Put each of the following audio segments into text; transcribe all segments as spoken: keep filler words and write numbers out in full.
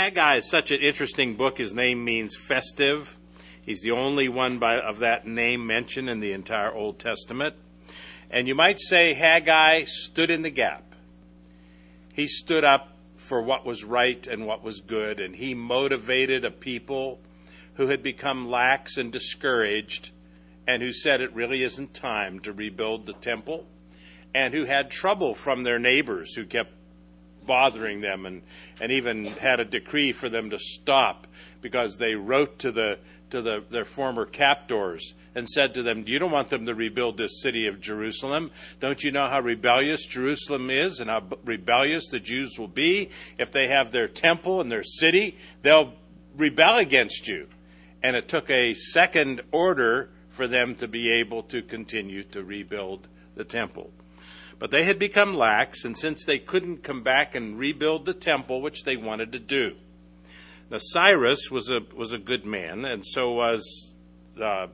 Haggai is such an interesting book. His name means festive. He's the only one by, of that name mentioned in the entire Old Testament. And you might say Haggai stood in the gap. He stood up for what was right and what was good, and he motivated a people who had become lax and discouraged, and who said it really isn't time to rebuild the temple, and who had trouble from their neighbors who kept bothering them, and, and even had a decree for them to stop because they wrote to the to the, their former captors and said to them, you don't want them to rebuild this city of Jerusalem. Don't you know how rebellious Jerusalem is and how rebellious the Jews will be? If they have their temple and their city, they'll rebel against you. And it took a second order for them to be able to continue to rebuild the temple. But they had become lax, and since they couldn't come back and rebuild the temple, which they wanted to do. Now, Cyrus was a was a good man, and so was uh,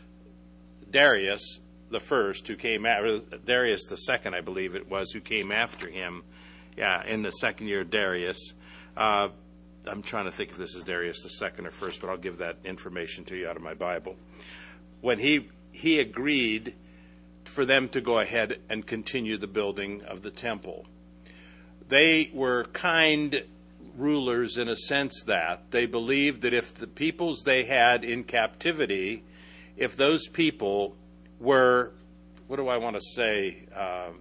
Darius the first, who came after Darius the second, I believe it was, who came after him. Yeah, in the second year of Darius. Uh, I'm trying to think if this is Darius the second or first, but I'll give that information to you out of my Bible. When he he agreed for them to go ahead and continue the building of the temple. They were kind rulers in a sense that they believed that if the peoples they had in captivity, if those people were, what do I want to say, uh,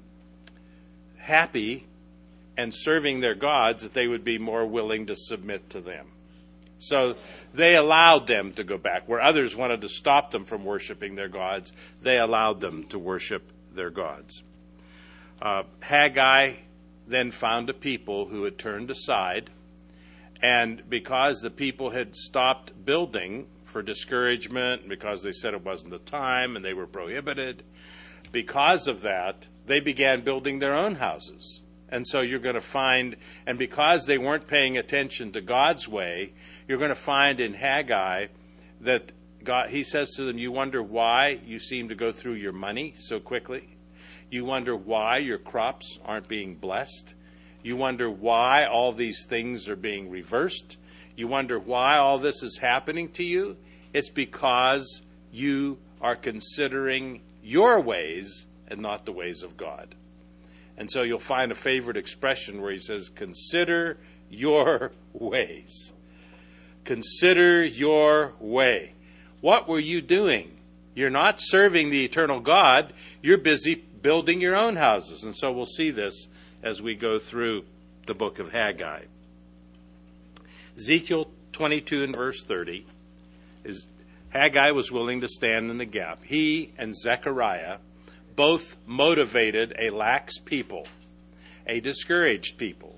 happy and serving their gods, that they would be more willing to submit to them. So they allowed them to go back. Where others wanted to stop them from worshiping their gods, they allowed them to worship their gods. Uh, Haggai then found a people who had turned aside, and because the people had stopped building for discouragement, because they said it wasn't the time and they were prohibited, because of that, they began building their own houses. And so you're going to find, and because they weren't paying attention to God's way, you're going to find in Haggai that God, he says to them, you wonder why you seem to go through your money so quickly? You wonder why your crops aren't being blessed? You wonder why all these things are being reversed? You wonder why all this is happening to you? It's because you are considering your ways and not the ways of God. And so you'll find a favorite expression where he says, consider your ways. Consider your way. What were you doing? You're not serving the eternal God. You're busy building your own houses. And so we'll see this as we go through the book of Haggai. Ezekiel twenty-two and verse thirty is Haggai was willing to stand in the gap. He and Zechariah both motivated a lax people, a discouraged people,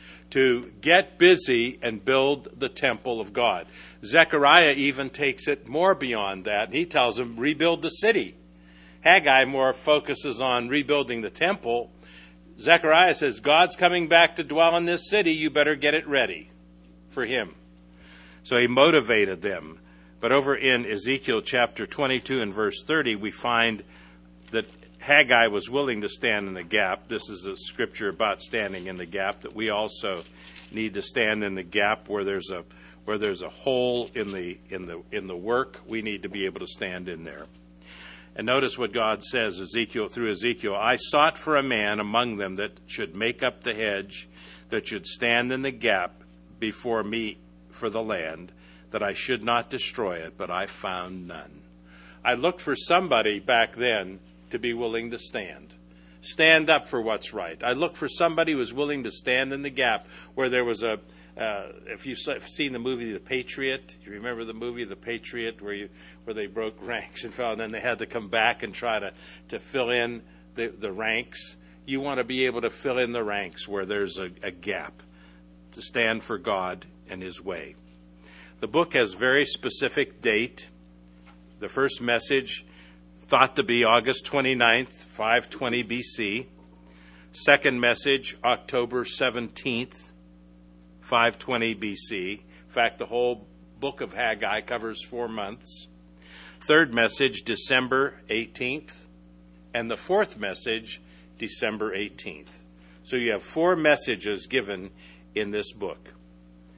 to get busy and build the temple of God. Zechariah even takes it more beyond that. He tells them, rebuild the city. Haggai more focuses on rebuilding the temple. Zechariah says, God's coming back to dwell in this city. You better get it ready for him. So he motivated them. But over in Ezekiel chapter twenty-two and verse thirty, we find that Haggai was willing to stand in the gap. This is a scripture about standing in the gap, that we also need to stand in the gap where there's a where there's a hole in the in the in the work. We need to be able to stand in there. And notice what God says, Ezekiel through Ezekiel, I sought for a man among them that should make up the hedge, that should stand in the gap before me for the land, that I should not destroy it, but I found none. I looked for somebody back then to be willing to stand. Stand up for what's right. I looked for somebody who was willing to stand in the gap where there was a, uh, if you've seen the movie The Patriot, you remember the movie The Patriot where you where they broke ranks and fell, and then they had to come back and try to, to fill in the, the ranks. You want to be able to fill in the ranks where there's a, a gap, to stand for God and his way. The book has very specific date. The first message thought to be August twenty-ninth, five twenty B C. Second message, October seventeenth, five twenty B C. In fact, the whole book of Haggai covers four months. Third message, December eighteenth. And the fourth message, December eighteenth. So you have four messages given in this book.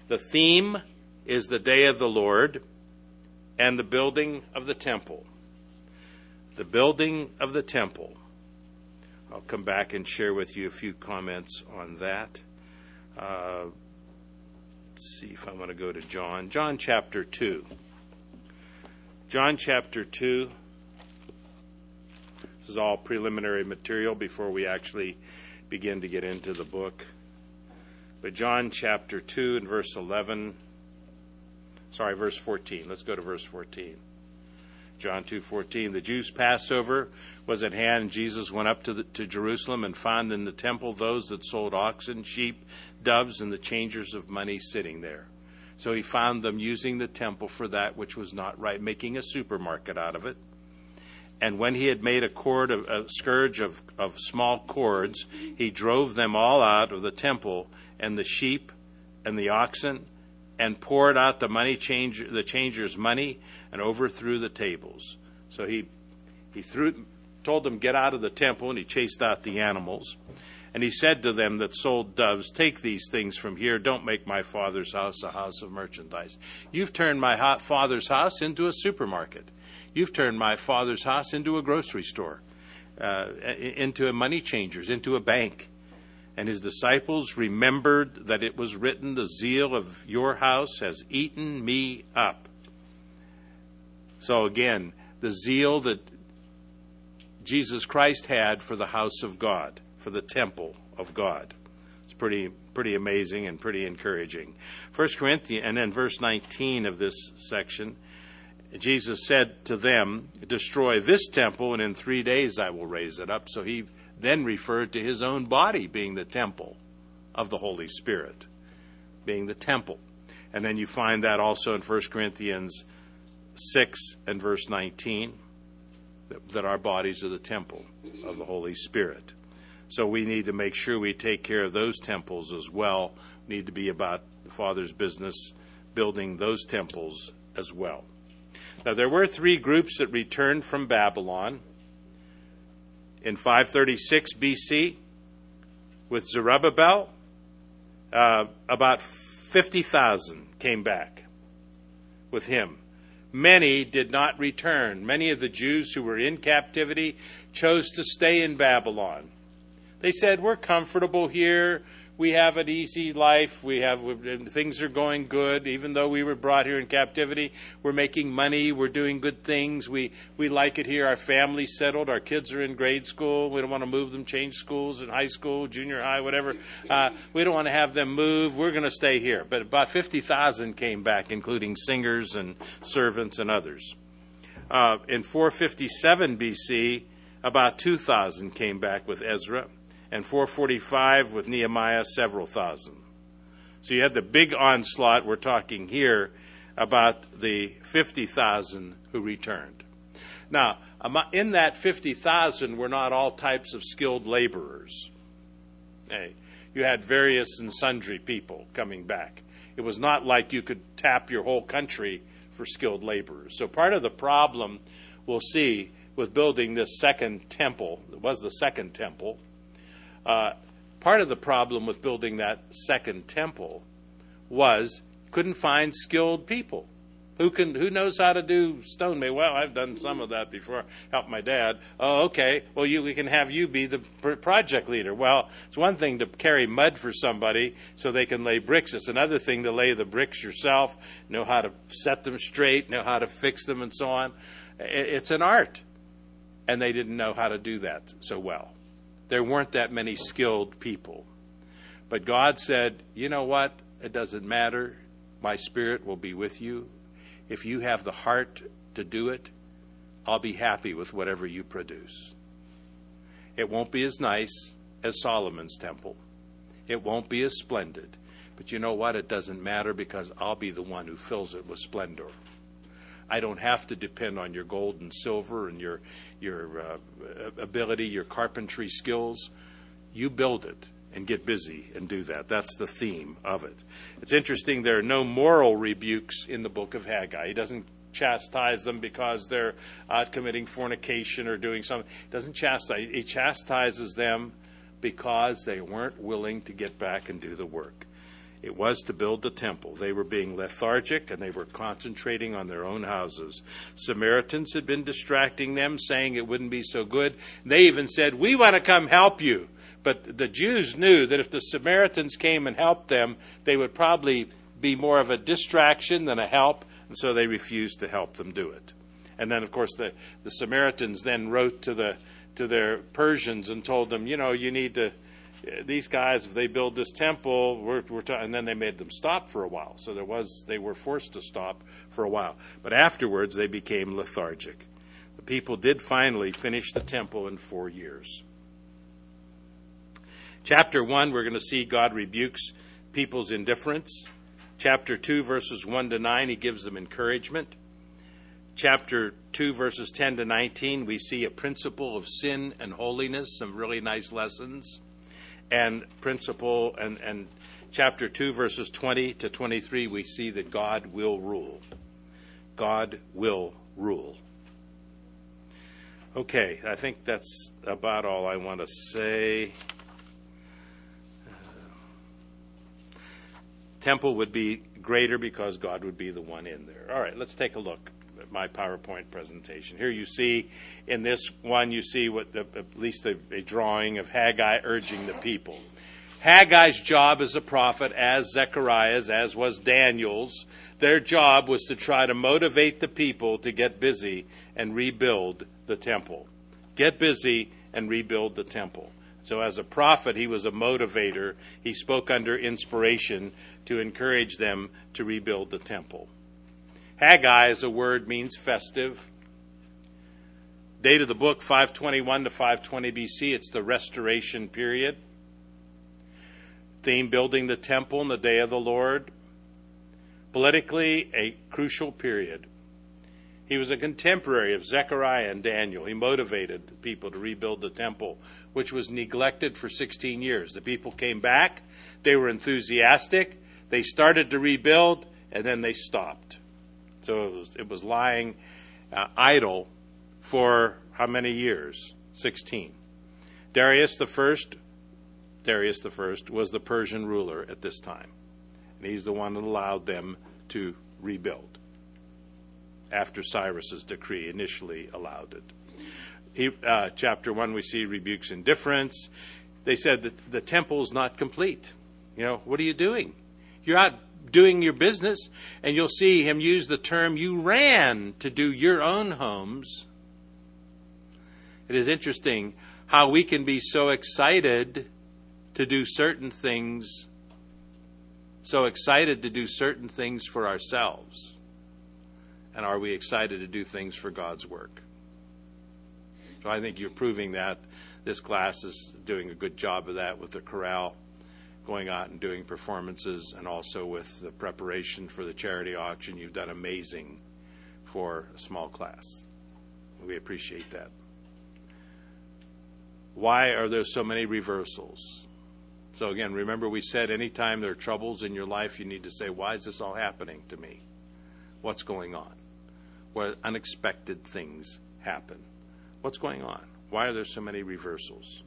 The theme is the day of the Lord and the building of the temple. The building of the temple. I'll come back and share with you a few comments on that. Uh, let's see if I want to go to John. John chapter two. John chapter two. This is all preliminary material before we actually begin to get into the book. But John chapter two and verse eleven. Sorry, verse fourteen. Let's go to verse fourteen. John two fourteen. The Jews' Passover was at hand, and Jesus went up to, the, to Jerusalem and found in the temple those that sold oxen, sheep, doves, and the changers of money sitting there. So he found them using the temple for that which was not right, making a supermarket out of it. And when he had made a cord, of, a scourge of, of small cords, he drove them all out of the temple, and the sheep and the oxen, and poured out the money changer, the changers' money, and overthrew the tables. So he he threw, told them, get out of the temple, and he chased out the animals. And he said to them that sold doves, take these things from here. Don't make my Father's house a house of merchandise. You've turned my Father's house into a supermarket. You've turned my Father's house into a grocery store, uh, into a money changers, into a bank. And his disciples remembered that it was written, the zeal of your house has eaten me up. So again, the zeal that Jesus Christ had for the house of God, for the temple of God. It's pretty pretty amazing and pretty encouraging. First Corinthians, and then verse nineteen of this section, Jesus said to them, destroy this temple, and in three days I will raise it up. So he then referred to his own body being the temple of the Holy Spirit, being the temple. And then you find that also in First Corinthians six and verse nineteen, that, that our bodies are the temple of the Holy Spirit. So we need to make sure we take care of those temples as well. We need to be about the Father's business, building those temples as well. Now, there were three groups that returned from Babylon in five thirty-six B C with Zerubbabel. Uh, about fifty thousand came back with him. Many did not return. Many of the Jews who were in captivity chose to stay in Babylon. They said, we're comfortable here. We have an easy life. We have things are going good. Even though we were brought here in captivity, we're making money. We're doing good things. We we like it here. Our family's settled. Our kids are in grade school. We don't want to move them, change schools in high school, junior high, whatever. Uh, we don't want to have them move. We're going to stay here. But about fifty thousand came back, including singers and servants and others. Uh, in four fifty-seven B C, about two thousand came back with Ezra. And four forty-five with Nehemiah, several thousand. So you had the big onslaught. We're talking here about the fifty thousand who returned. Now, in that fifty thousand were not all types of skilled laborers. Hey, you had various and sundry people coming back. It was not like you could tap your whole country for skilled laborers. So part of the problem we'll see with building this second temple, it was the second temple, Uh, part of the problem with building that second temple was couldn't find skilled people. Who can? Who knows how to do stonemason? Well, I've done some of that before. Helped my dad. Oh, okay. Well, you we can have you be the project leader. Well, it's one thing to carry mud for somebody so they can lay bricks. It's another thing to lay the bricks yourself, know how to set them straight, know how to fix them, and so on. It's an art, and they didn't know how to do that so well. There weren't that many skilled people. But God said, you know what? It doesn't matter. My Spirit will be with you. If you have the heart to do it, I'll be happy with whatever you produce. It won't be as nice as Solomon's temple. It won't be as splendid. But you know what? It doesn't matter because I'll be the one who fills it with splendor. I don't have to depend on your gold and silver and your your uh, ability, your carpentry skills. You build it and get busy and do that. That's the theme of it. It's interesting, there are no moral rebukes in the book of Haggai. He doesn't chastise them because they're out committing fornication or doing something. He doesn't chastise. He chastises them because they weren't willing to get back and do the work. It was to build the temple. They were being lethargic, and they were concentrating on their own houses. Samaritans had been distracting them, saying it wouldn't be so good. They even said, we want to come help you. But the Jews knew that if the Samaritans came and helped them, they would probably be more of a distraction than a help, and so they refused to help them do it. And then, of course, the, the Samaritans then wrote to the to their Persians and told them, you know, you need to, these guys, if they build this temple, we're, we're ta-, and then they made them stop for a while. So there was, they were forced to stop for a while. But afterwards, they became lethargic. The people did finally finish the temple in four years. Chapter one, we're going to see God rebukes people's indifference. Chapter two, verses one to nine, he gives them encouragement. Chapter two, verses ten to nineteen, we see a principle of sin and holiness, some really nice lessons. And principle, and, and chapter two, verses twenty to twenty-three, we see that God will rule. God will rule. Okay, I think that's about all I want to say. Uh, temple would be greater because God would be the one in there. All right, let's take a look at my PowerPoint presentation. Here you see, in this one, you see what the, at least a, a drawing of Haggai urging the people. Haggai's job as a prophet, as Zechariah's, as was Daniel's, their job was to try to motivate the people to get busy and rebuild the temple. Get busy and rebuild the temple. So as a prophet, he was a motivator. He spoke under inspiration to encourage them to rebuild the temple. Haggai as a word means festive. Date of the book, five twenty-one to five twenty B C. It's the restoration period. Theme, building the temple in the day of the Lord. Politically, a crucial period. He was a contemporary of Zechariah and Daniel. He motivated people to rebuild the temple, which was neglected for sixteen years. The people came back. They were enthusiastic. They started to rebuild, and then they stopped. So it was, it was lying uh, idle for how many years? sixteen. Darius the First, Darius the First was the Persian ruler at this time. And he's the one that allowed them to rebuild after Cyrus's decree initially allowed it. He, uh, chapter one, we see rebukes indifference. They said that the temple is not complete. You know, what are you doing? You're out doing your business, and you'll see him use the term, you ran to do your own homes. It is interesting how we can be so excited to do certain things, so excited to do certain things for ourselves. And are we excited to do things for God's work? So I think you're proving that. This class is doing a good job of that with the chorale, going out and doing performances, and also with the preparation for the charity auction. You've done amazing for a small class. We appreciate that. Why are there so many reversals? So again, remember we said anytime there are troubles in your life, you need to say, why is this all happening to me? What's going on? Where unexpected things happen. What's going on? Why are there so many reversals?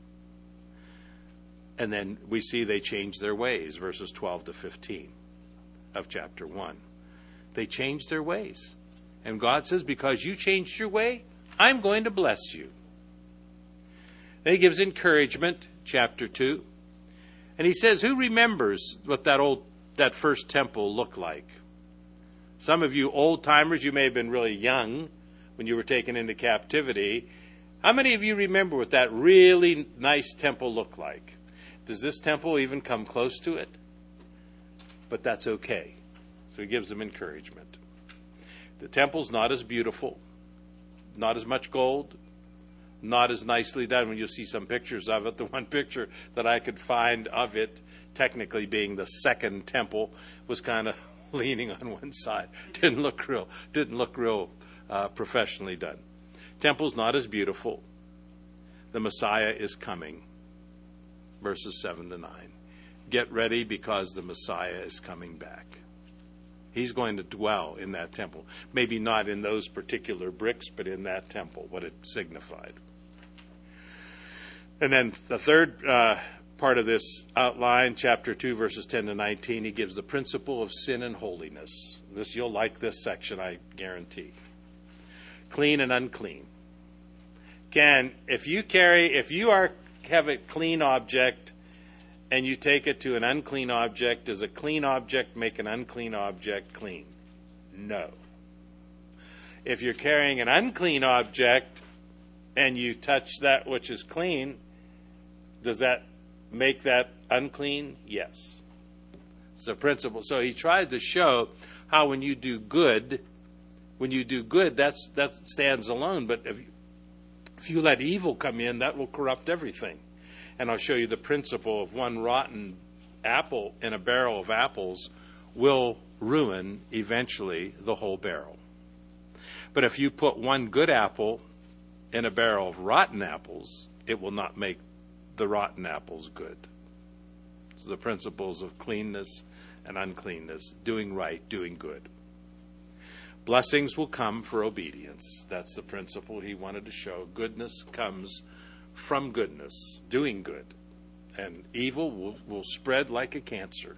And then we see they change their ways, verses twelve to fifteen of chapter one. They changed their ways. And God says, because you changed your way, I'm going to bless you. Then he gives encouragement, chapter two. And he says, who remembers what that old, that first temple looked like? Some of you old timers, you may have been really young when you were taken into captivity. How many of you remember what that really nice temple looked like? Does this temple even come close to it? But that's okay. So he gives them encouragement. The temple's not as beautiful, not as much gold, not as nicely done. When you'll see some pictures of it, the one picture that I could find of it, technically being the second temple, was kind of leaning on one side. Didn't look real, didn't look real uh, professionally done. Temple's not as beautiful. The Messiah is coming. Verses seven to nine. Get ready because the Messiah is coming back. He's going to dwell in that temple. Maybe not in those particular bricks, but in that temple, what it signified. And then the third uh, part of this outline, chapter two, verses ten to nineteen, he gives the principle of sin and holiness. This, you'll like this section, I guarantee. Clean and unclean. Again, if you carry, if you are have a clean object and you take it to an unclean object, does a clean object make an unclean object clean? No. If you're carrying an unclean object and you touch that which is clean, does that make that unclean? Yes. It's a principle. So he tried to show how when you do good, when you do good, that's that stands alone. But if you, if you let evil come in, that will corrupt everything. And I'll show you the principle of one rotten apple in a barrel of apples will ruin eventually the whole barrel. But if you put one good apple in a barrel of rotten apples, it will not make the rotten apples good. So the principles of cleanness and uncleanness, doing right, doing good. Blessings will come for obedience. That's the principle he wanted to show. Goodness comes from goodness, doing good. And evil will, will spread like a cancer.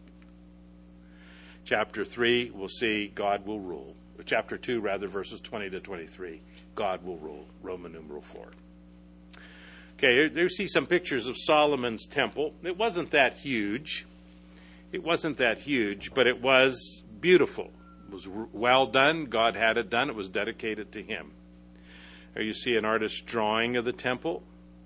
Chapter three, we'll see God will rule. Chapter two, rather, verses twenty to twenty-three. God will rule. Roman numeral four. Okay, here, there you see some pictures of Solomon's temple. It wasn't that huge. It wasn't that huge, but it was beautiful. It was well done. God had it done. It was dedicated to him. There you see an artist's drawing of the temple.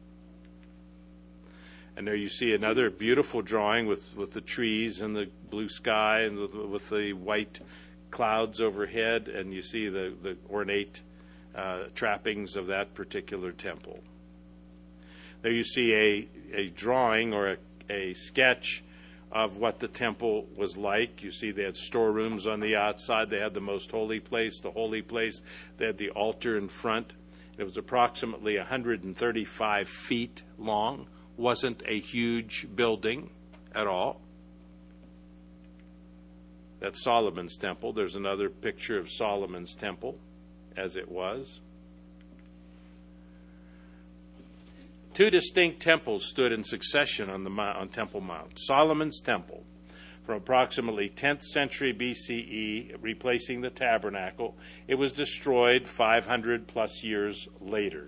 And there you see another beautiful drawing with, with the trees and the blue sky and the, with the white clouds overhead. And you see the, the ornate uh, trappings of that particular temple. There you see a, a drawing or a, a sketch of what the temple was like. You see they had storerooms on the outside. They had the most holy place, the holy place. They had the altar in front. It was approximately one hundred thirty-five feet long. Wasn't a huge building at all. That's Solomon's temple. There's another picture of Solomon's temple as it was. Two distinct temples stood in succession on the on Temple Mount. Solomon's temple, from approximately tenth century B C E, replacing the tabernacle. It was destroyed five hundred plus years later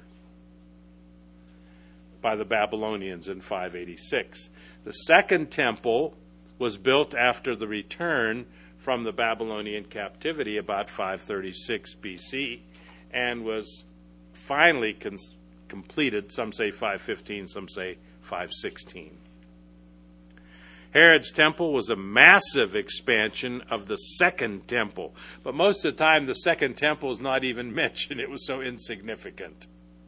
by the Babylonians in five eighty-six. The second temple was built after the return from the Babylonian captivity about five thirty-six B C and was finally constructed. Completed, some say five fifteen, some say five sixteen. Herod's temple was a massive expansion of the second temple, but most of the time the second temple is not even mentioned. It was so insignificant.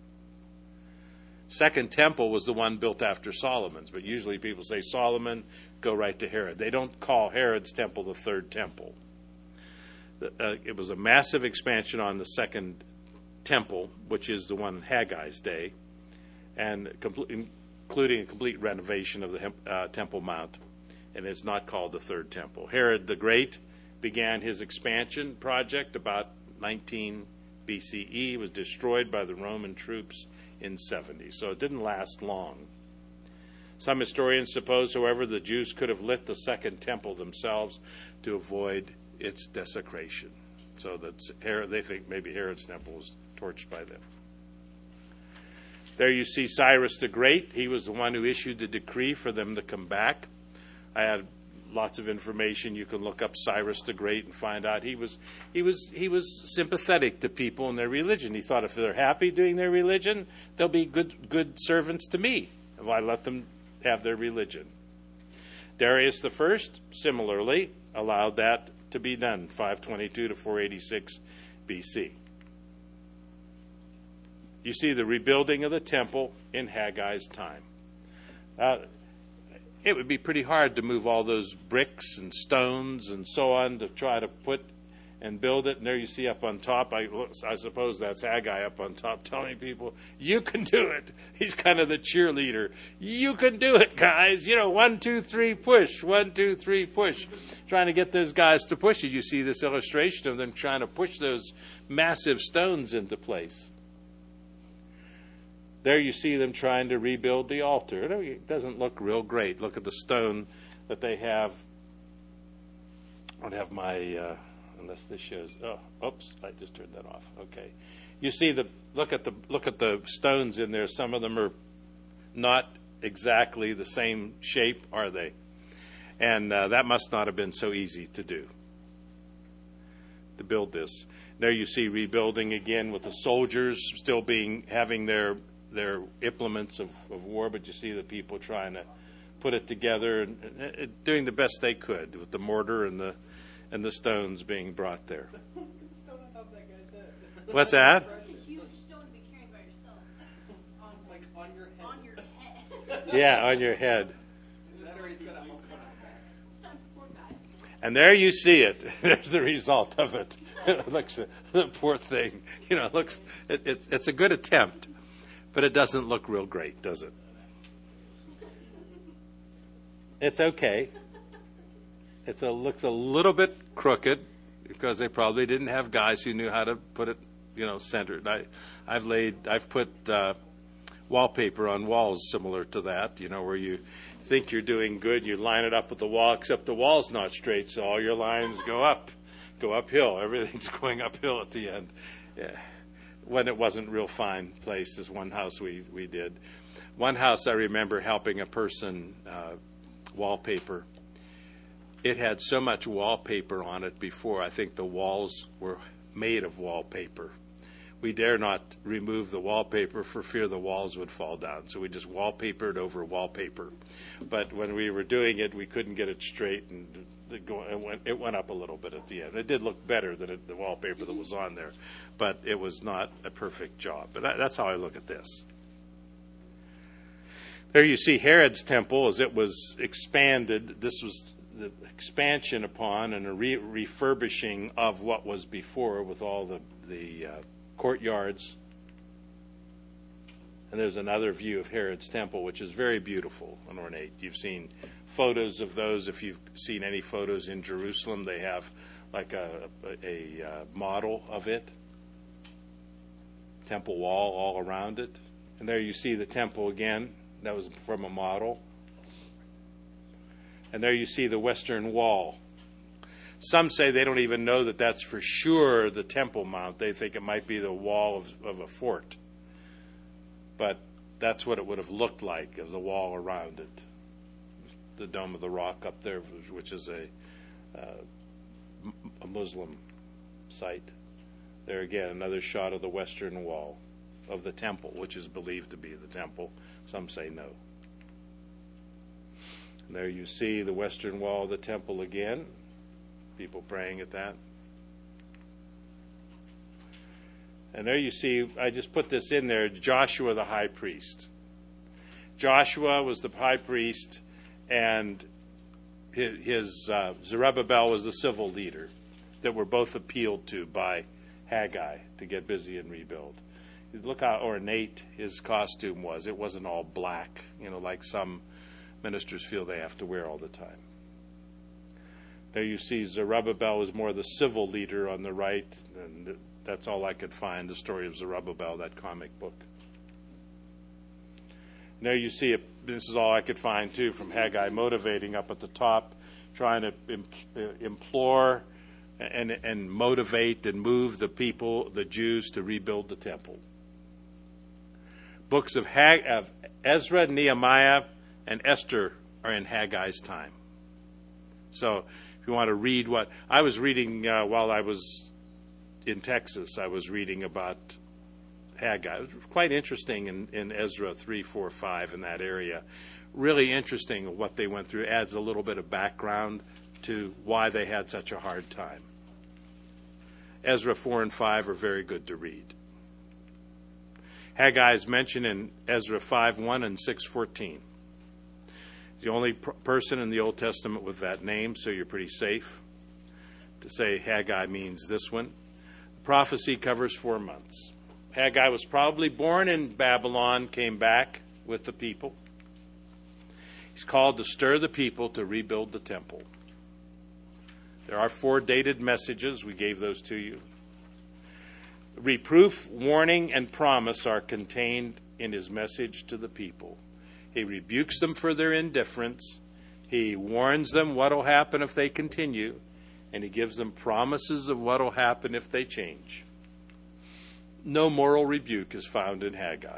Second temple was the one built after Solomon's, but usually people say Solomon, go right to Herod. They don't call Herod's temple the third temple. Uh, it was a massive expansion on the second temple, which is the one in Haggai's day, and complete, including a complete renovation of the uh, Temple Mount, and it's not called the Third Temple. Herod the Great began his expansion project about nineteen B C E. It was destroyed by the Roman troops in seventy, so it didn't last long. Some historians suppose, however, the Jews could have lit the Second Temple themselves to avoid its desecration. So that Herod, they think maybe Herod's temple was torched by them. There you see Cyrus the Great. He was the one who issued the decree for them to come back. I had lots of information. You can look up Cyrus the Great and find out he was he was he was sympathetic to people and their religion. He thought if they're happy doing their religion, they'll be good good servants to me if I let them have their religion. Darius the First similarly allowed that to be done, five twenty-two to four eighty-six B C. You see the rebuilding of the temple in Haggai's time. Uh, it would be pretty hard to move all those bricks and stones and so on to try to put and build it. And there you see up on top, I, I suppose that's Haggai up on top telling people, you can do it. He's kind of the cheerleader. You can do it, guys. You know, one, two, three, push. One, two, three, push. Trying to get those guys to push it. You see this illustration of them trying to push those massive stones into place. there you see them trying to rebuild the altar. It doesn't look real great. Look at the stone that they have. I don't have my, uh, unless this shows, oh, oops, I just turned that off. Okay. You see the, look at the, look at the stones in there. Some of them are not exactly the same shape, are they? And uh, that must not have been so easy to do, to build this. There you see rebuilding again with the soldiers still being, having their their implements of, of war, but you see the people trying to put it together and, and doing the best they could with the mortar and the and the stones being brought there. What's that? A huge stone to be carried by yourself. On, like on your head. On your head. Yeah, on your head. And there you see it. There's the result of it. It looks, the poor thing. You know, it looks. It, it, it's a good attempt, but it doesn't look real great, does it? It's okay. It's a looks a little bit crooked because they probably didn't have guys who knew how to put it, you know, centered. I, I've laid, I've put uh, wallpaper on walls similar to that. You know, where you think you're doing good, you line it up with the wall, except the wall's not straight, so all your lines go up, go uphill. Everything's going uphill at the end. Yeah. When it wasn't real fine place, is one house we, we did. One house I remember helping a person uh, wallpaper. It had so much wallpaper on it before, I think the walls were made of wallpaper. We dare not remove the wallpaper for fear the walls would fall down. So we just wallpapered over wallpaper. But when we were doing it, we couldn't get it straight, and it went, it went up a little bit at the end. It did look better than it, the wallpaper that was on there, but it was not a perfect job. But that, that's how I look at this. There you see Herod's temple as it was expanded. This was the expansion upon and a re- refurbishing of what was before with all the, the uh, courtyards. And there's another view of Herod's temple, which is very beautiful and ornate. You've seen photos of those. If you've seen any photos in Jerusalem, they have like a, a, a uh, model of it. Temple wall all around it. And there you see the temple again. That was from a model. And there you see the Western Wall. Some say they don't even know that that's for sure the Temple Mount. They think it might be the wall of, of a fort. But that's what it would have looked like, as a wall around it. The Dome of the Rock up there, which is a, uh, a Muslim site. There again, another shot of the Western Wall of the temple, which is believed to be the temple. Some say no. And there you see the Western Wall of the temple again. People praying at that. And there you see, I just put this in there, Joshua the high priest. Joshua was the high priest, and his, his uh, Zerubbabel was the civil leader that were both appealed to by Haggai to get busy and rebuild. Look how ornate his costume was. It wasn't all black, you know, like some ministers feel they have to wear all the time. There you see Zerubbabel is more the civil leader on the right, and that's all I could find, the story of Zerubbabel, that comic book. And there you see, a, this is all I could find too, from Haggai motivating up at the top, trying to implore and, and motivate and move the people, the Jews, to rebuild the temple. Books of, Hag, of Ezra, Nehemiah, and Esther are in Haggai's time. So if you want to read what I was reading uh, while I was in Texas, I was reading about Haggai. It was quite interesting in, in Ezra three, four, five, in that area. Really interesting what they went through. Adds a little bit of background to why they had such a hard time. Ezra four and five are very good to read. Haggai is mentioned in Ezra five one and six fourteen. He's the only pr- person in the Old Testament with that name, so you're pretty safe to say Haggai means this one. The prophecy covers four months. Haggai was probably born in Babylon, came back with the people. He's called to stir the people to rebuild the temple. There are four dated messages. We gave those to you. Reproof, warning, and promise are contained in his message to the people. He rebukes them for their indifference. He warns them what will happen if they continue. And he gives them promises of what will happen if they change. No moral rebuke is found in Haggai.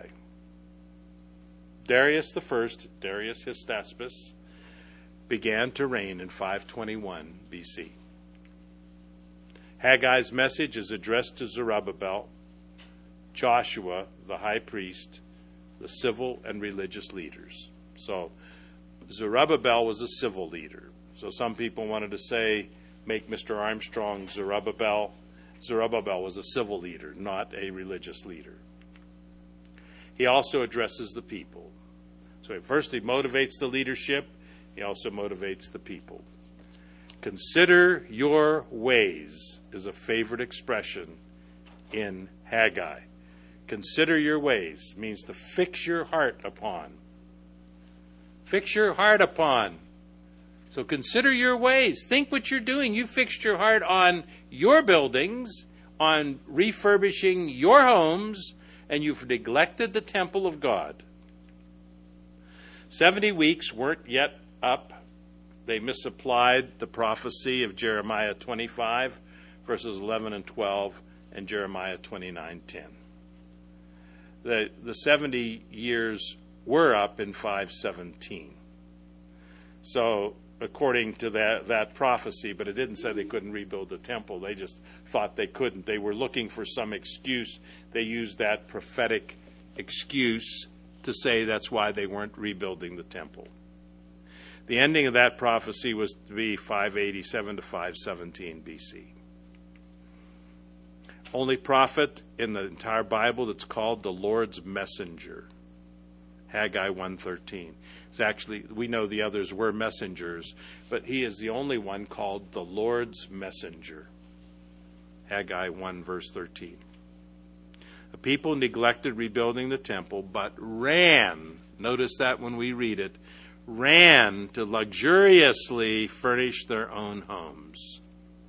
Darius the First, Darius Hystaspes, began to reign in five twenty-one B C. Haggai's message is addressed to Zerubbabel, Joshua, the high priest, the civil and religious leaders. So Zerubbabel was a civil leader. So some people wanted to say, make Mister Armstrong Zerubbabel. Zerubbabel was a civil leader, not a religious leader. He also addresses the people. So first he motivates the leadership. He also motivates the people. Consider your ways is a favorite expression in Haggai. Consider your ways means to fix your heart upon. Fix your heart upon. So consider your ways. Think what you're doing. You fixed your heart on your buildings, on refurbishing your homes, and you've neglected the temple of God. Seventy weeks weren't yet up. They misapplied the prophecy of Jeremiah twenty-five, verses eleven and twelve, and Jeremiah twenty-nine ten. The, the seventy years were up in five seventeen. So, according to that, that prophecy, but it didn't say they couldn't rebuild the temple. They just thought they couldn't. They were looking for some excuse. They used that prophetic excuse to say that's why they weren't rebuilding the temple. The ending of that prophecy was to be five eighty-seven to five seventeen B C. Only prophet in the entire Bible that's called the Lord's messenger. Haggai one thirteen. It's actually, we know the others were messengers, but he is the only one called the Lord's messenger. Haggai one verse thirteen. The people neglected rebuilding the temple, but ran, notice that when we read it, ran to luxuriously furnish their own homes.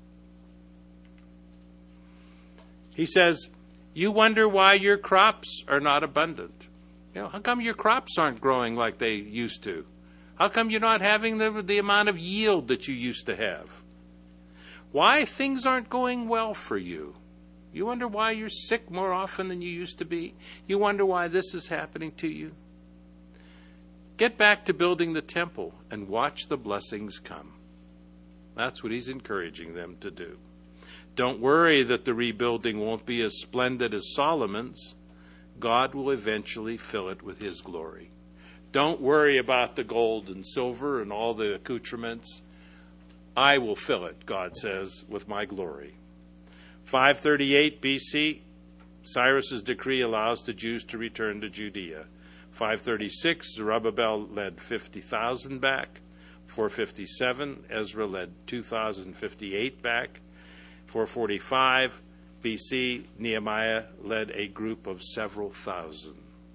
He says, you wonder why your crops are not abundant. You know, how come your crops aren't growing like they used to? How come you're not having the, the amount of yield that you used to have? Why things aren't going well for you? You wonder why you're sick more often than you used to be? You wonder why this is happening to you? Get back to building the temple and watch the blessings come. That's what he's encouraging them to do. Don't worry that the rebuilding won't be as splendid as Solomon's. God will eventually fill it with his glory. Don't worry about the gold and silver and all the accoutrements. I will fill it, God says, with my glory. five thirty-eight B C, Cyrus's decree allows the Jews to return to Judea. five thirty-six, Zerubbabel led fifty thousand back. four fifty-seven, Ezra led two thousand fifty-eight back. four forty-five B C, Nehemiah led a group of several thousand.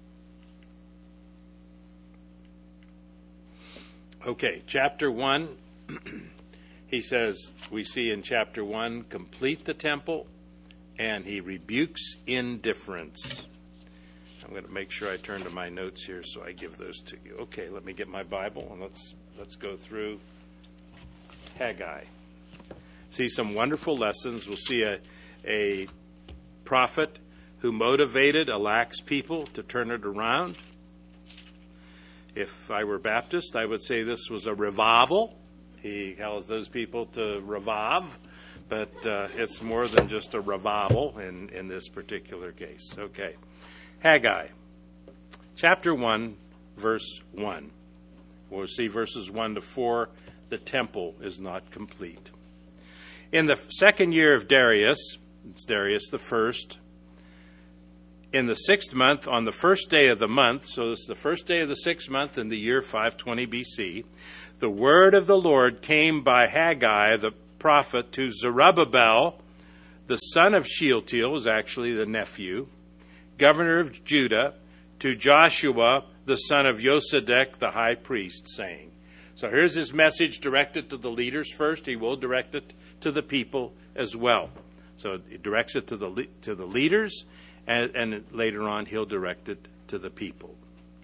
Okay, chapter one, he says, we see in chapter one, complete the temple, and he rebukes indifference. I'm going to make sure I turn to my notes here so I give those to you. Okay, let me get my Bible and let's let's go through Haggai. See some wonderful lessons. We'll see a, a prophet who motivated a lax people to turn it around. If I were Baptist, I would say this was a revival. He tells those people to revive, but uh, it's more than just a revival in, in this particular case. Okay. Haggai, chapter one, verse one. We'll see verses one to four. The temple is not complete. In the second year of Darius, it's Darius the first, in the sixth month, on the first day of the month, so this is the first day of the sixth month in the year five twenty B C, the word of the Lord came by Haggai the prophet to Zerubbabel, the son of Shealtiel, is actually the nephew, governor of Judah, to Joshua, the son of Josedek, the high priest, saying. So here's his message directed to the leaders first. He will direct it to the people as well. So he directs it to the to the leaders, and, and later on he'll direct it to the people.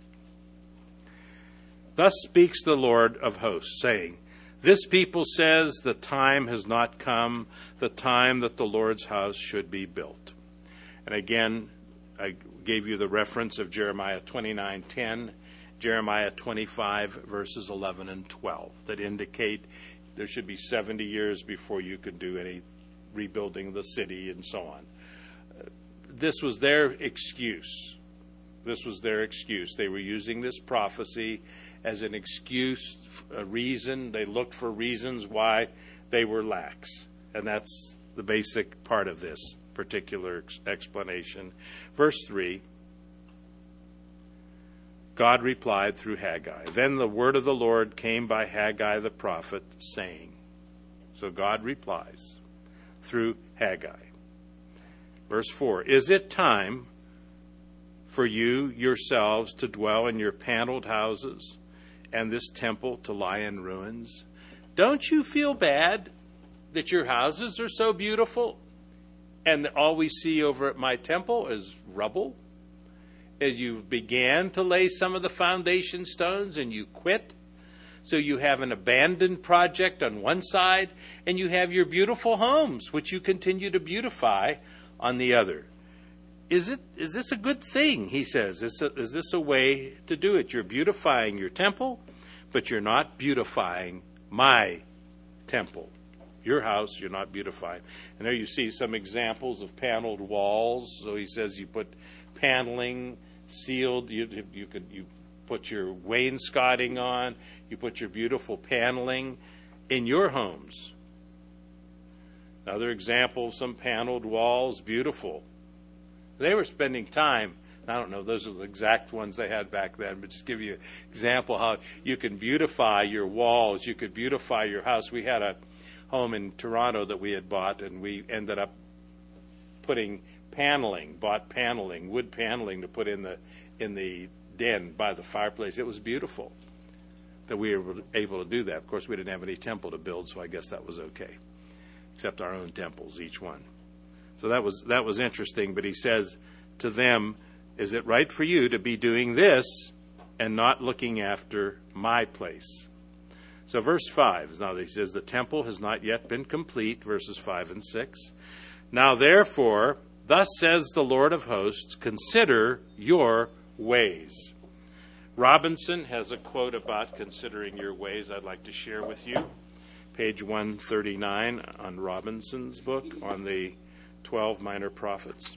Thus speaks the Lord of hosts, saying, this people says the time has not come, the time that the Lord's house should be built. And again, I gave you the reference of Jeremiah twenty-nine ten, Jeremiah twenty-five, verses eleven and twelve, that indicate there should be seventy years before you could do any rebuilding the city and so on. This was their excuse. This was their excuse. They were using this prophecy as an excuse, a reason. They looked for reasons why they were lax. And that's the basic part of this particular ex- explanation. Verse three, God replied through Haggai. Then the word of the Lord came by Haggai the prophet, saying. So God replies through Haggai. Verse four, is it time for you yourselves to dwell in your paneled houses and this temple to lie in ruins? Don't you feel bad that your houses are so beautiful and that all we see over at my temple is rubble? As you began to lay some of the foundation stones and you quit, so you have an abandoned project on one side and you have your beautiful homes, which you continue to beautify, on the other. Is it? Is this a good thing? He says. Is, a, is this a way to do it? You're beautifying your temple, but you're not beautifying my temple. Your house, you're not beautifying. And there you see some examples of paneled walls. So he says you put paneling, sealed. You you could you put your wainscoting on. You put your beautiful paneling in your homes. Another example, some paneled walls, beautiful. They were spending time, I don't know, those are the exact ones they had back then, but just give you an example how you can beautify your walls, you could beautify your house. We had a home in Toronto that we had bought, and we ended up putting paneling, bought paneling, wood paneling to put in the in the den by the fireplace. It was beautiful that we were able to do that. Of course, we didn't have any temple to build, so I guess that was okay. Except our own temples, each one. So that was that was interesting. But he says to them, is it right for you to be doing this and not looking after my place? So verse five, now he says, the temple has not yet been complete, verses five and six. Now therefore, thus says the Lord of hosts, consider your ways. Robinson has a quote about considering your ways I'd like to share with you. Page one thirty-nine on Robinson's book on the twelve minor prophets.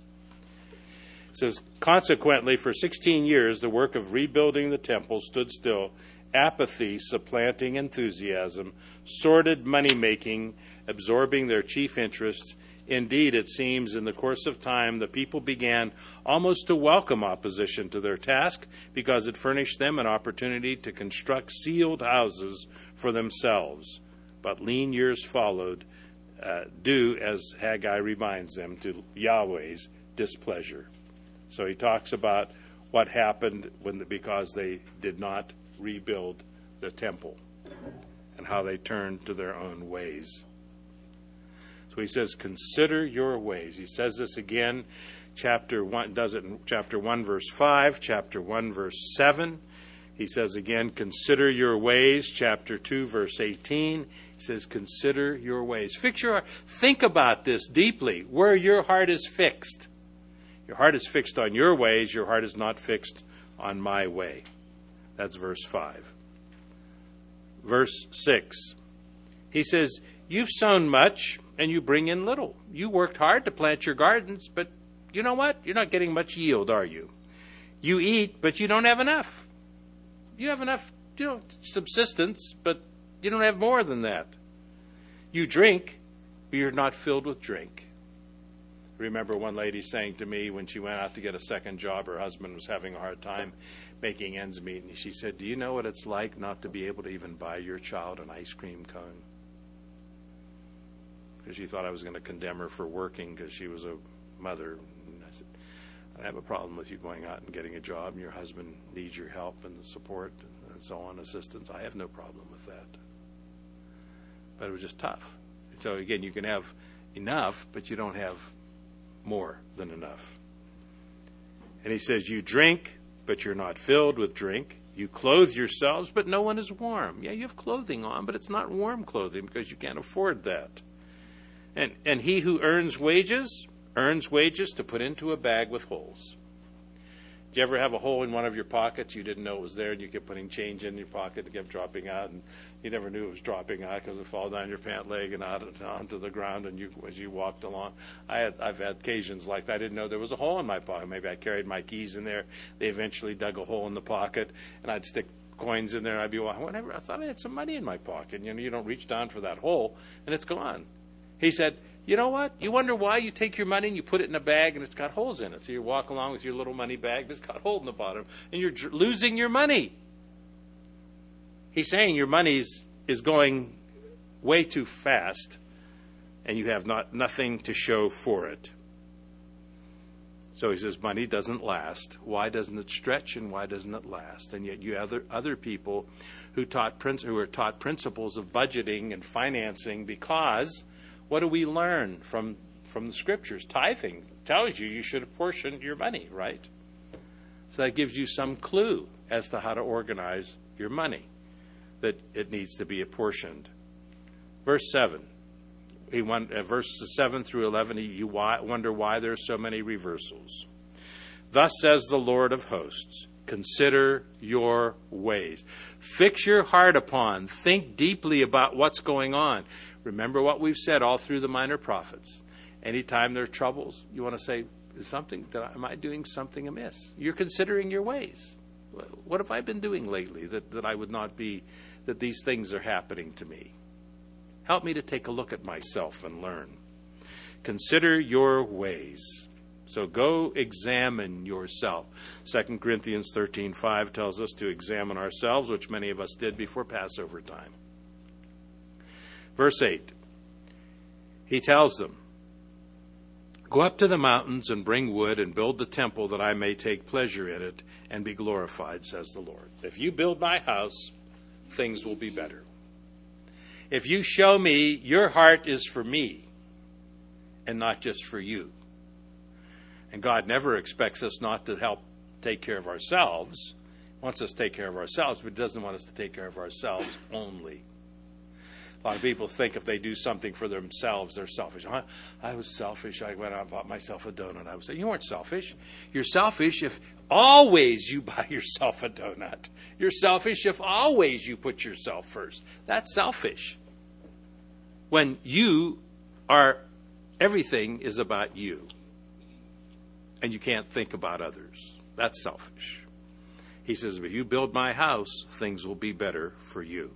It says, consequently, for sixteen years, the work of rebuilding the temple stood still, apathy supplanting enthusiasm, sordid money-making absorbing their chief interests. Indeed, it seems in the course of time, the people began almost to welcome opposition to their task because it furnished them an opportunity to construct sealed houses for themselves. But lean years followed, uh, due, as Haggai reminds them, to Yahweh's displeasure. So he talks about what happened when the, because they did not rebuild the temple and how they turned to their own ways. So he says, consider your ways. He says this again, chapter one, does it in chapter one, verse five, chapter one, verse seven. He says again, consider your ways, chapter two, verse eighteen. He says, consider your ways. Fix your heart. Think about this deeply, where your heart is fixed. Your heart is fixed on your ways. Your heart is not fixed on my way. That's verse five. Verse six. He says, you've sown much and you bring in little. You worked hard to plant your gardens, but you know what? You're not getting much yield, are you? You eat, but you don't have enough. You have enough, you know, subsistence, but you don't have more than that. You drink, but you're not filled with drink. I remember one lady saying to me when she went out to get a second job, her husband was having a hard time making ends meet, and she said, do you know what it's like not to be able to even buy your child an ice cream cone? Because she thought I was going to condemn her for working because she was a mother. And I said, I have a problem with you going out and getting a job and your husband needs your help and support and so on, assistance. I have no problem with that. But it was just tough. So again, you can have enough, but you don't have more than enough. And he says, you drink, but you're not filled with drink. You clothe yourselves, but no one is warm. Yeah, you have clothing on, but it's not warm clothing because you can't afford that. And and he who earns wages, earns wages to put into a bag with holes. Do you ever have a hole in one of your pockets? You didn't know it was there, and you kept putting change in your pocket, it kept dropping out, and you never knew it was dropping out because it fall down your pant leg and out onto the ground, and you as you walked along. I had I've had occasions like that. I didn't know there was a hole in my pocket. Maybe I carried my keys in there. They eventually dug a hole in the pocket, and I'd stick coins in there, and I'd be walking. Whatever. I thought I had some money in my pocket. You know, you don't reach down for that hole, and it's gone. He said, you know what? You wonder why you take your money and you put it in a bag and it's got holes in it. So you walk along with your little money bag that's got a hole in the bottom and you're dr- losing your money. He's saying your money is going way too fast and you have not nothing to show for it. So he says money doesn't last. Why doesn't it stretch and why doesn't it last? And yet you have other, other people who taught who are taught principles of budgeting and financing because what do we learn from, from the scriptures? Tithing tells you you should apportion your money, right? So that gives you some clue as to how to organize your money, that it needs to be apportioned. Verse seven, he won, uh, verses seven through eleven, he, you wonder why there are so many reversals. Thus says the Lord of hosts, consider your ways. Fix your heart upon, think deeply about what's going on. Remember what we've said all through the minor prophets. Anytime there are troubles, you want to say, is something that am I doing something amiss? You're considering your ways. What have I been doing lately that, that I would not be, that these things are happening to me? Help me to take a look at myself and learn. Consider your ways. So go examine yourself. Second Corinthians thirteen five tells us to examine ourselves, which many of us did before Passover time. Verse eight, he tells them, go up to the mountains and bring wood and build the temple that I may take pleasure in it and be glorified, says the Lord. If you build my house, things will be better. If you show me your heart is for me and not just for you. And God never expects us not to help take care of ourselves. He wants us to take care of ourselves, but he doesn't want us to take care of ourselves only. A lot of people think if they do something for themselves, they're selfish. I, I was selfish. I went out and bought myself a donut. I would say, you weren't selfish. You're selfish if always you buy yourself a donut. You're selfish if always you put yourself first. That's selfish. When you are, everything is about you. And you can't think about others. That's selfish. He says, if you build my house, things will be better for you.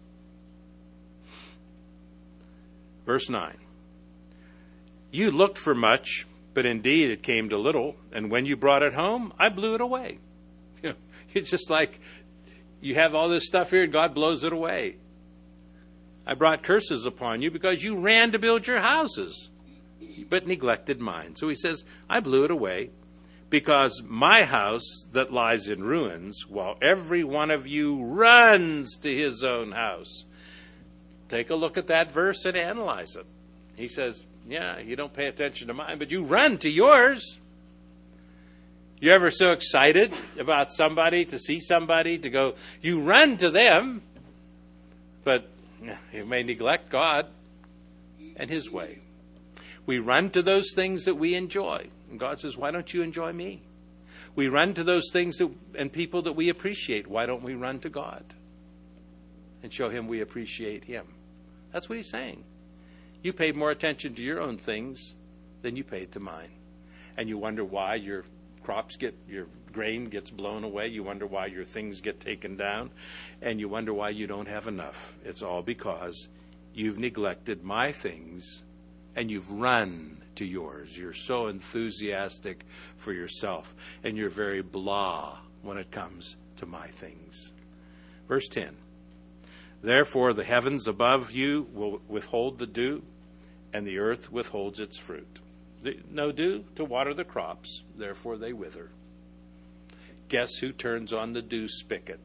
Verse nine, you looked for much, but indeed it came to little, and when you brought it home, I blew it away. You know, it's just like you have all this stuff here and God blows it away. I brought curses upon you because you ran to build your houses, but neglected mine. So he says, I blew it away because my house that lies in ruins, while every one of you runs to his own house. Take a look at that verse and analyze it. He says, yeah, you don't pay attention to mine, but you run to yours. You ever so excited about somebody, to see somebody, to go, you run to them, but you may neglect God and his way. We run to those things that we enjoy. And God says, why don't you enjoy me? We run to those things that, and people that we appreciate. Why don't we run to God and show him we appreciate him? That's what he's saying. You paid more attention to your own things than you paid to mine. And you wonder why your crops get, your grain gets blown away. You wonder why your things get taken down. And you wonder why you don't have enough. It's all because you've neglected my things and you've run to yours. You're so enthusiastic for yourself. And you're very blah when it comes to my things. Verse ten. Therefore the heavens above you will withhold the dew, and the earth withholds its fruit. No dew to water the crops, therefore they wither. Guess who turns on the dew spigot?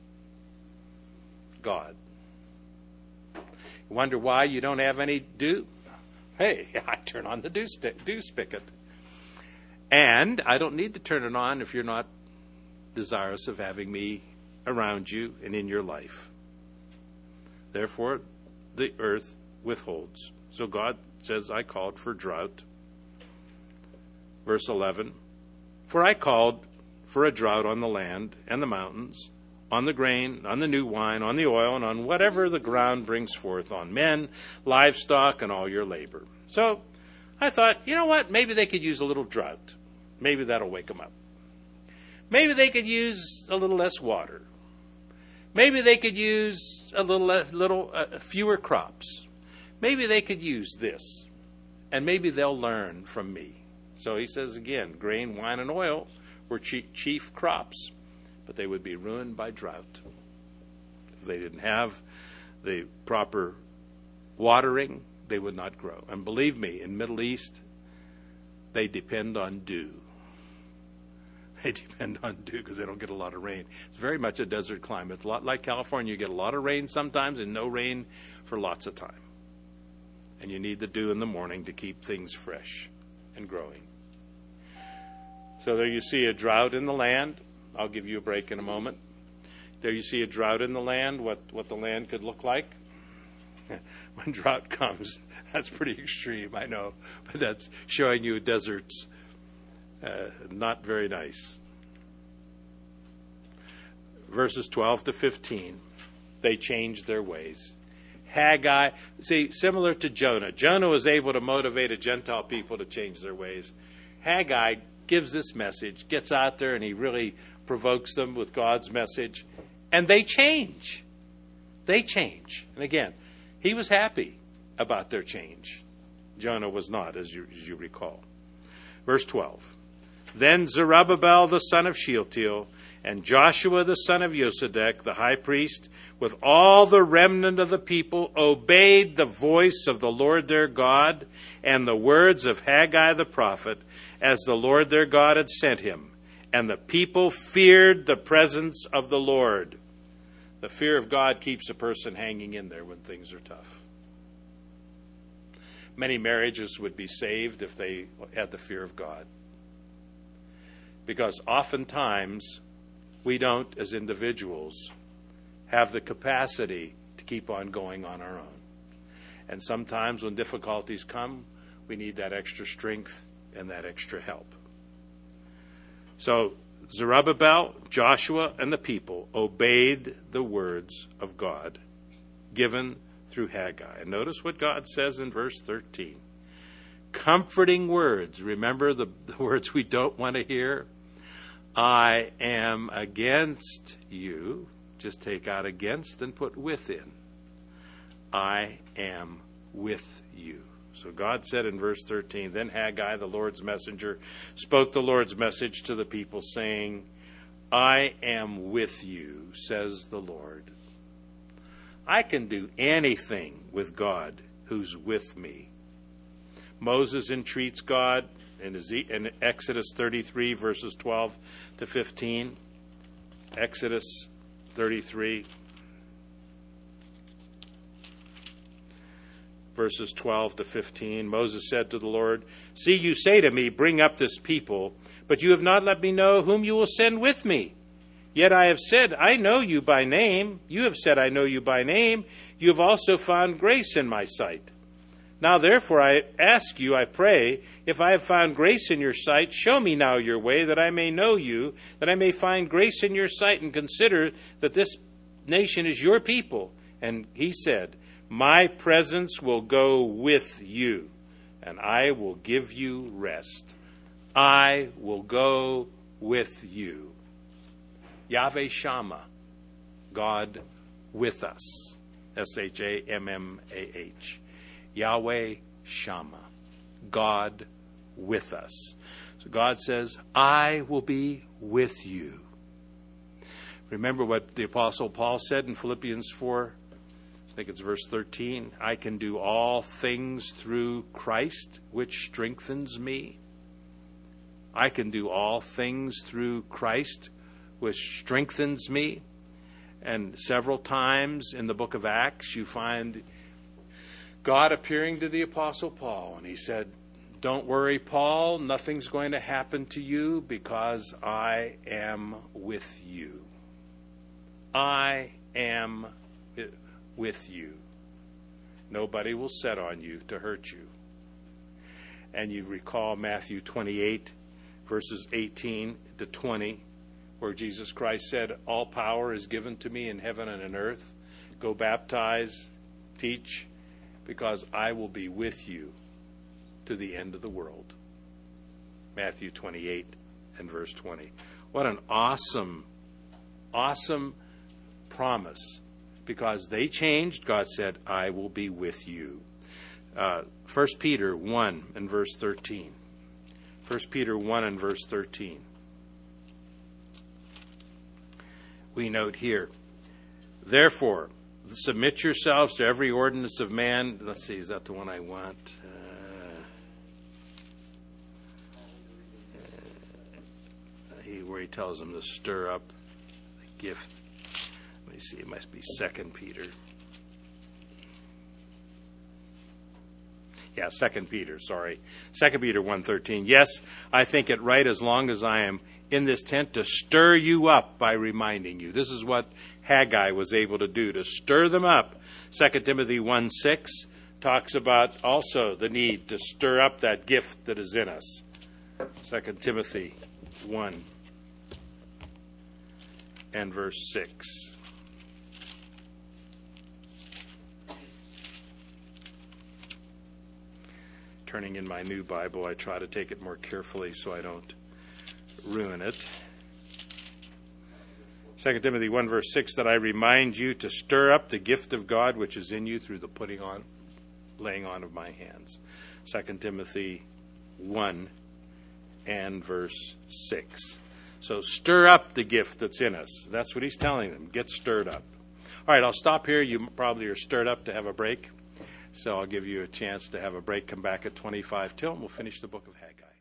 God. You wonder why you don't have any dew? Hey, I turn on the dew, st- dew spigot. And I don't need to turn it on if you're not desirous of having me around you and in your life. Therefore, the earth withholds. So God says, I called for drought. Verse eleven, for I called for a drought on the land and the mountains, on the grain, on the new wine, on the oil, and on whatever the ground brings forth, on men, livestock, and all your labor. So I thought, you know what? Maybe they could use a little drought. Maybe that'll wake them up. Maybe they could use a little less water. Maybe they could use a little, less, little uh, fewer crops. Maybe they could use this, and maybe they'll learn from me. So he says again, grain, wine, and oil were chief crops, but they would be ruined by drought. If they didn't have the proper watering, they would not grow. And believe me, in Middle East, they depend on dew. They depend on dew because they don't get a lot of rain. It's very much a desert climate. A lot like California, you get a lot of rain sometimes and no rain for lots of time. And you need the dew in the morning to keep things fresh and growing. So there you see a drought in the land. I'll give you a break in a moment. There you see a drought in the land, what, what the land could look like. When drought comes, that's pretty extreme, I know, but that's showing you deserts. Uh, not very nice. Verses twelve to fifteen, they changed their ways. Haggai, see, similar to Jonah. Jonah was able to motivate a Gentile people to change their ways. Haggai gives this message, gets out there, and he really provokes them with God's message, and they change. They change. And again, he was happy about their change. Jonah was not, as you, as you recall. Verse twelve. Then Zerubbabel the son of Shealtiel and Joshua the son of Josedek, the high priest, with all the remnant of the people, obeyed the voice of the Lord their God and the words of Haggai the prophet, as the Lord their God had sent him. And the people feared the presence of the Lord. The fear of God keeps a person hanging in there when things are tough. Many marriages would be saved if they had the fear of God. Because oftentimes, we don't, as individuals, have the capacity to keep on going on our own. And sometimes when difficulties come, we need that extra strength and that extra help. So Zerubbabel, Joshua, and the people obeyed the words of God given through Haggai. And notice what God says in verse thirteen. Comforting words. Remember the, the words we don't want to hear? I am against you. Just take out against and put within. I am with you. So God said in verse thirteen, then Haggai, the Lord's messenger, spoke the Lord's message to the people, saying, I am with you, says the Lord. I can do anything with God who's with me. Moses entreats God in Exodus thirty-three, verses twelve to fifteen. Exodus thirty-three, verses twelve to fifteen. Moses said to the Lord, see, you say to me, bring up this people, but you have not let me know whom you will send with me. Yet I have said, I know you by name. You have said, I know you by name. You have also found grace in my sight. Now therefore I ask you, I pray, if I have found grace in your sight, show me now your way, that I may know you, that I may find grace in your sight, and consider that this nation is your people. And he said, my presence will go with you, and I will give you rest. I will go with you. Yahweh Shammah, God with us. S H A M M A H. Yahweh Shammah, God with us. So God says, I will be with you. Remember what the Apostle Paul said in Philippians four, I think it's verse thirteen, I can do all things through Christ, which strengthens me. I can do all things through Christ, which strengthens me. And several times in the book of Acts, you find God appearing to the Apostle Paul, and he said, Don't worry, Paul, nothing's going to happen to you because I am with you. I am with you. Nobody will set on you to hurt you. And you recall Matthew twenty-eight, verses eighteen to twenty, where Jesus Christ said, all power is given to me in heaven and in earth. Go baptize, teach, because I will be with you to the end of the world. Matthew twenty-eight and verse twenty. What an awesome, awesome promise. Because they changed, God said, I will be with you. Uh, First Peter one and verse thirteen. First Peter one and verse thirteen. We note here, therefore, submit yourselves to every ordinance of man. Let's see, is that the one I want? Uh, uh, he, where he tells them to stir up the gift. Let me see, it must be Second Peter. Yeah, Second Peter, sorry. Second Peter one thirteen. Yes, I think it right as long as I am in this tent to stir you up by reminding you. This is what Haggai was able to do, to stir them up. Second Timothy one six talks about also the need to stir up that gift that is in us. Second Timothy one and verse six. Turning in my new Bible, I try to take it more carefully so I don't ruin it. Second Timothy one verse six, that I remind you to stir up the gift of God which is in you through the putting on, laying on of my hands. Second Timothy one and verse six. So stir up the gift that's in us. That's what he's telling them. Get stirred up. All right, I'll stop here. You probably are stirred up to have a break. So I'll give you a chance to have a break. Come back at twenty-five till, and we'll finish the book of Haggai.